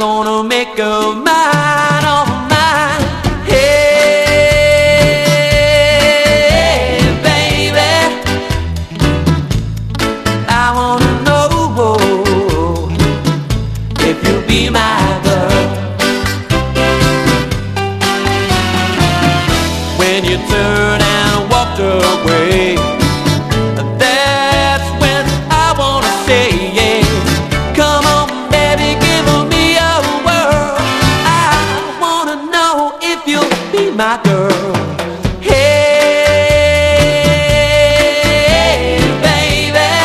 gonna make her mine, oh mine. Hey, baby, I wanna know if you'll be my girl when you turn